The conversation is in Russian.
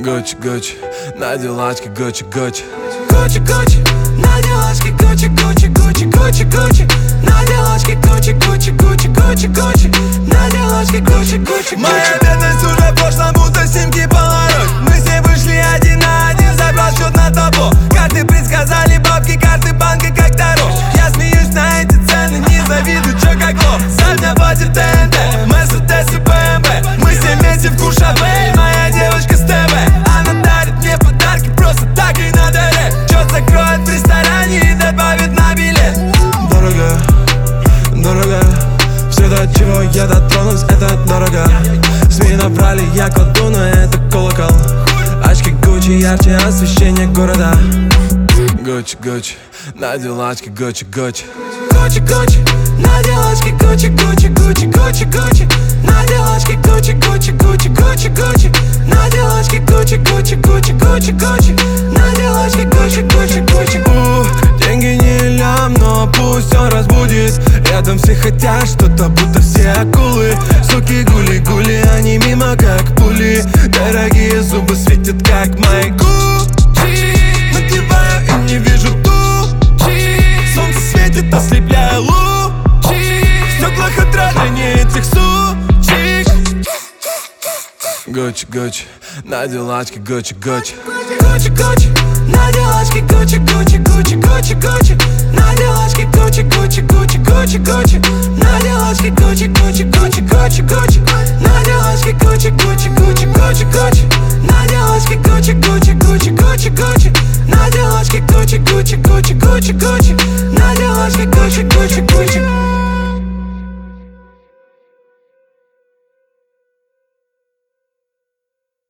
Гуччи, Гуччи, на делачке Гуччи, Гуччи. Гуччи, Гуччи, на делачке Гуччи, Гуччи, Гуччи, Гуччи, Гуччи. На делачке Гуччи, Гуччи, Гуччи, Гуччи, Гуччи. На делачке Гуччи, Гуччи, Гуччи. Моя бедность уже в прошлом, будто снимки полароид. Мы с ней вышли один на один, забрал счет на табло. Карты предсказали бабки, карты банка как Таро. Я смеюсь на эти цены, не завидую, чё как лох. За меня платит ТНТ, Мерседес и БМВ. Мы все вместе в Куршавель, моя девочка с ТВ. Она дарит мне подарки просто так и на дыре. Счет закроет в ресторане и добавит на билет. Дорого, дорого, все до чего я дотронусь, это дорого. СМИ набрали, я кладу на это колокол. Очки Гуччи, ярче освещение города. Гуччи, Гуччи, на делачке Гуччи, Гуччи. Гуччи, Гуччи, на делачке Гуччи, Гуччи, Гуччи, Гуччи, Гуччи. На делачке Гуччи, Гуччи, Гуччи, Гуччи, Гуччи. На делачке Гуччи, Гуччи, Гуччи, Гуччи, Гуччи. На делачке Гуччи, Гуччи, Гуччи. Деньги не лям, но пусть он разбудит. Рядом все хотят что-то, будто все акулы. Суки гули-гули, они мимо как пули. Дорогие зубы светят как мои Гуччи. Надеваю и не вижу тучи. Солнце светит, ослепляя лучи. В стеклах отражение этих сучек. Гуччи, Гуччи, на делачке Гуччи, Гуччи. Гуччи, Гуччи, на делачке Гуччи, Гуччи, Гуччи, Гуччи, Гуччи. На делачке Гуччи, Гуччи, Гуччи, Гуччи, Гуччи. На